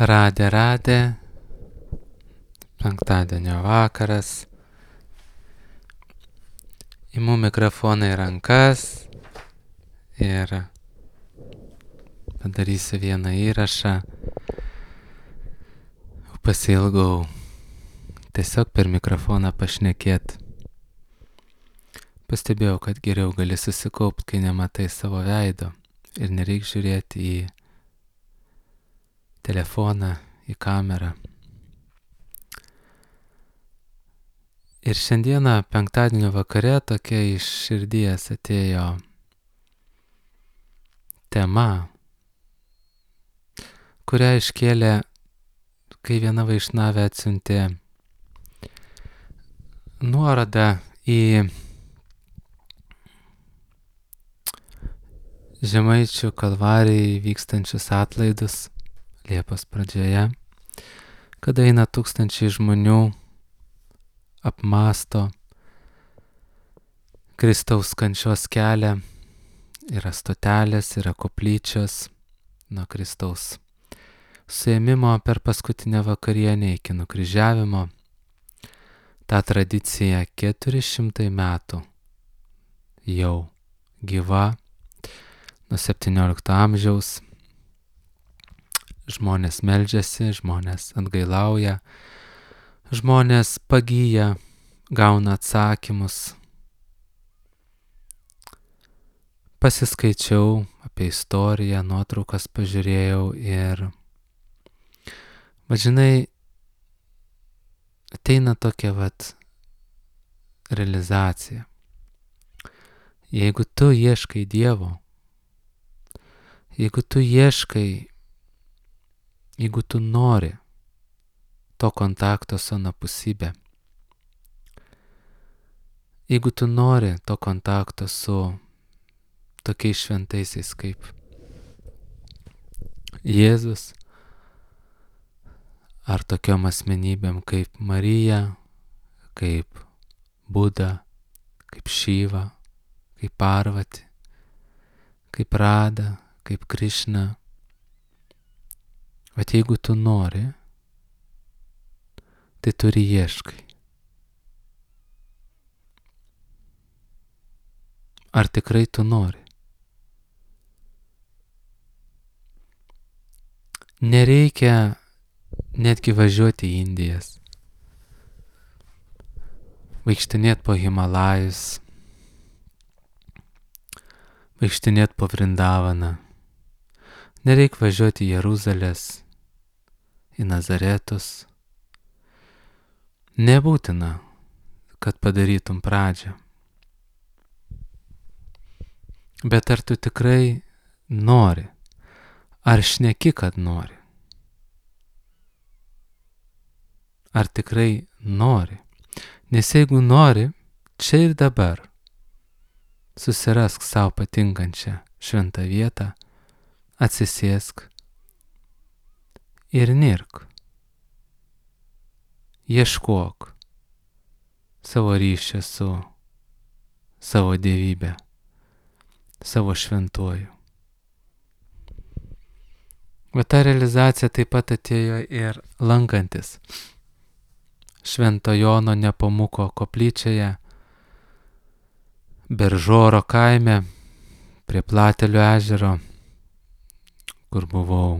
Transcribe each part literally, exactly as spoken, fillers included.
Radė, radė, penktadienio vakaras, imu mikrofoną į rankas ir padarysiu vieną įrašą. Pasiilgau tiesiog per mikrofoną pašnekėt. Pastebėjau, kad geriau gali susikaupt, kai nematai savo veido ir nereik žiūrėti į telefoną, į kamerą. Ir šiandieną penktadienio vakare tokia iš širdies atėjo tema, kurią iškėlė, kai viena vaišnavė atsiuntė nuorodą į Žemaičių Kalvarijai vykstančius atlaidus Liepos pradžioje, kada eina tūkstančiai žmonių, apmąsto Kristaus kančios kelią, yra stotelės, yra koplyčios nuo Kristaus suėmimo per paskutinę vakarienę iki nukryžiavimo. Ta tradicija keturi šimtai metų jau gyva, nuo septyniolikto amžiaus. Žmonės meldžiasi, žmonės atgailauja, žmonės pagyja, gauna atsakymus. Pasiskaičiau apie istoriją, nuotraukas pažiūrėjau ir, vadžinai, ateina tokia vat realizacija. Jeigu tu ieškai Dievo, jeigu tu ieškai, jeigu tu nori to kontakto su anapusybė, jeigu tu nori to kontakto su tokiais šventaisiais kaip Jėzus, ar tokiom asmenybėm kaip Marija, kaip Buda, kaip Šiva, kaip Parvati, kaip Rada, kaip Krišna. Bet jeigu tu nori, tai turi ieškai. Ar tikrai tu nori? Nereikia netgi važiuoti į Indijas, vaikštinėt po Himalajus, vaikštinėt po Vrindavaną. Nereik važiuoti į Jeruzalės, į Nazaretus. Nebūtina, kad padarytum pradžią. Bet ar tu tikrai nori? Ar šneki, kad nori? Ar tikrai nori? Nes jeigu nori, čia ir dabar susirask savo patinkančią šventą vietą, atsisėsk ir nirk. Ieškok savo ryšio su savo dievybė, savo šventuoju. Bet ta realizacija taip pat atėjo ir lankantis Švento Jono Nepomuko koplyčioje, Beržoro kaime, prie Platelių ežero, kur buvau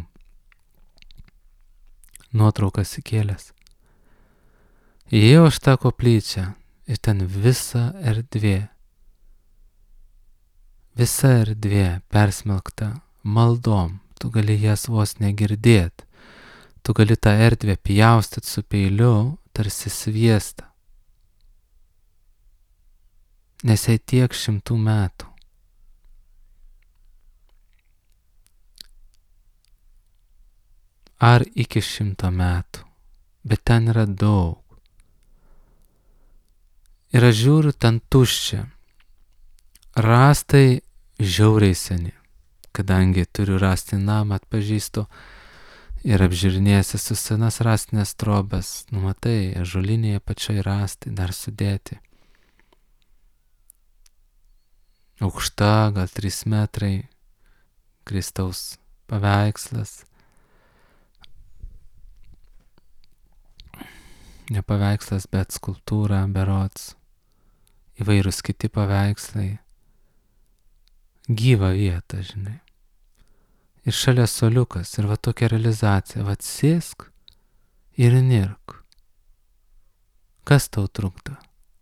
nuotraukas įkėlęs. Įėjau aš tą koplyčią ir ten visa erdvė, visa erdvė persmelkta maldom, tu gali jas vos negirdėt, tu gali tą erdvę pjaustyt su peiliu, tarsi sviestą, nes jai tiek šimtų metų. Ar iki šimto metų, bet ten yra daug. Ir aš žiūriu, ten tuščia. Rastai žiauriai seni, kadangi turiu rasti namą, atpažįstu ir apžiūrinėjęs esu senas rastinės trobas. Nu matai, ąžuolinėje pačioj rastai dar sudėti. Aukšta, gal trys metrai, Kristaus paveikslas. ne paveikslas, bet skulptūra, berods, įvairūs kiti paveikslai, gyva vieta, žinai. Ir šalia soliukas, ir va tokia realizacija, va sėsk ir nirk. Kas tau trukdo?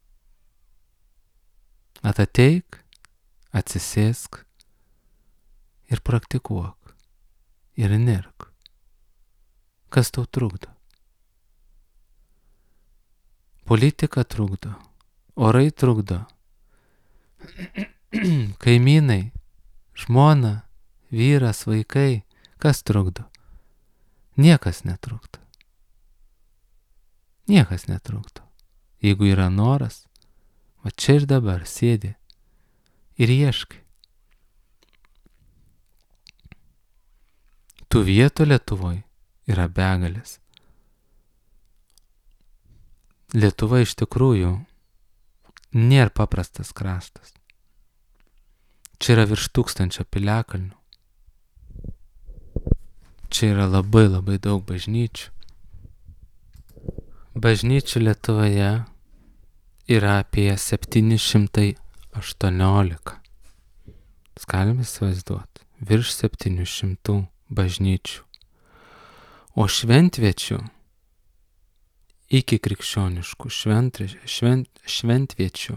Atateik, atsisėsk ir praktikuok ir nirk. Kas tau trukdo? Politika trukdo, orai trukdo, kaimynai, žmona, vyras, vaikai, kas trukdo? Niekas netrukdo. Niekas netrukdo. Jeigu yra noras, va čia ir dabar sėdi ir ieškai. Tų vietų Lietuvoje yra begalės. Lietuva iš tikrųjų nėra paprastas kraštas. Čia yra virš tūkstančio piliakalnių. Čia yra labai labai daug bažnyčių. Bažnyčių Lietuvoje yra apie septyni šimtai aštuoniolika. Galime įsivaizduoti, virš septynių šimtų bažnyčių. O šventviečių, iki krikščioniškų švent, švent, šventviečių,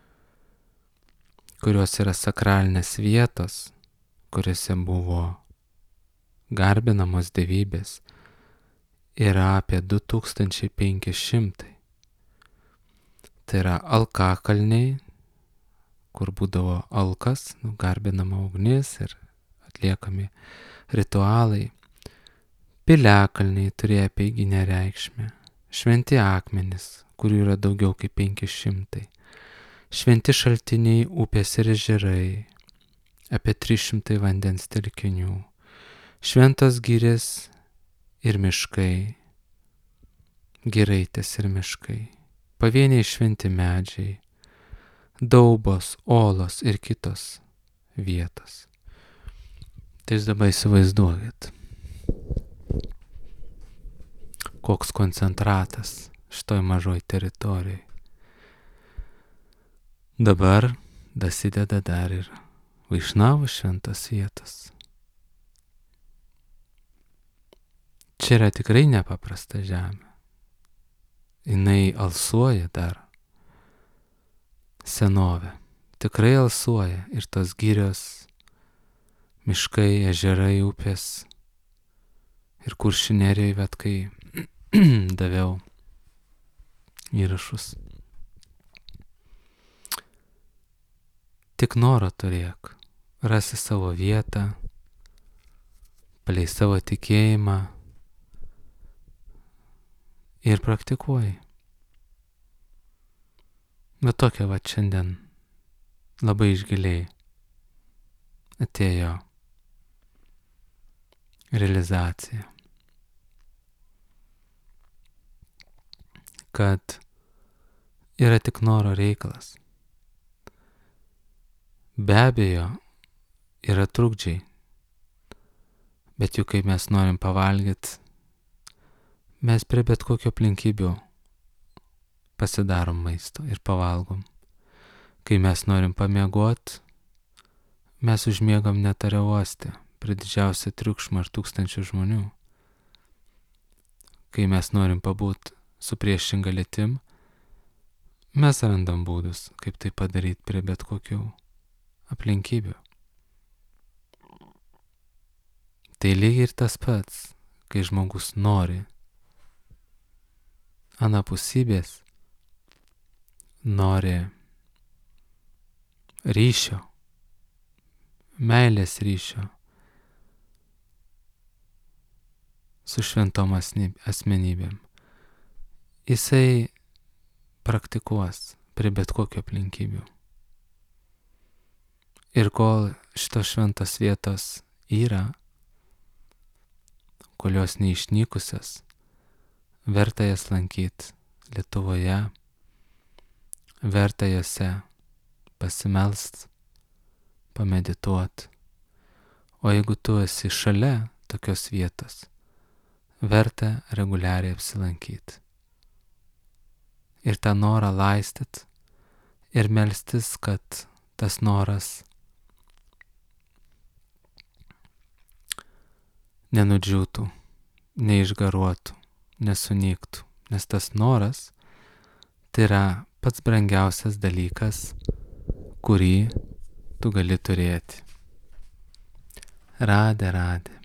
kurios yra sakralinės vietos, kuriuose buvo garbinamos dievybės, yra apie du tūkstančiai penki šimtai. Tai yra alkakalniai, kur būdavo alkas, nu, garbinama ugnis ir atliekami ritualai. Piliakalniai turėjo apeiginę reikšmę. Šventi akmenys, kurių yra daugiau kaip penki šimtai. Šventi šaltiniai, upės ir ežerai, apie trys šimtai vandens telkinių. Šventos giriės ir miškai, giraitės ir miškai, pavieniai šventi medžiai, daubos, olos ir kitos vietos. Tai jūs dabar įsivaizduokit, koks koncentratas šitoj mažoj teritorijai. Dabar dasideda dar ir Vaišnavų šventos vietos. Čia yra tikrai nepaprasta žemė. Jinai alsuoja dar senovę. Tikrai alsuoja ir tos girios, miškai, ežerai, upės. Ir Kuršių Nerijoj, vat kai daviau įrašus. Tik noro turėk, rasi savo vietą, palei savo tikėjimą ir praktikuoji. Bet tokia va šiandien labai išgiliai atėjo realizacija. Kad yra tik noro reikalas. Be abejo, yra trukdžiai, bet juk kai mes norim pavalgyti, mes prie bet kokio aplinkybių pasidarom maisto ir pavalgom. Kai mes norim pamiegot, mes užmiegam net oro uoste prie didžiausio triukšmo ir tūkstančių žmonių. Kai mes norim pabūt su priešinga lytim, mes randam būdus, kaip tai padaryti prie bet kokių aplinkybių. Tai lygiai ir tas pats, kai žmogus nori anapusybės, nori ryšio, meilės ryšio su šventom asmenybėm. Jisai praktikuos prie bet kokio aplinkybių. Ir kol šitos šventos vietos yra, kol jos neišnykusios, verta jas lankyti Lietuvoje, verta jose pasimelst, pamedituot. O jeigu tu esi šalia tokios vietos, verta reguliariai apsilankyti. ir tą norą laistyt ir melstis, kad tas noras nenudžiūtų, neišgaruotų, nesunyktų, nes tas noras tai yra pats brangiausias dalykas, kurį tu gali turėti. Radė, radė.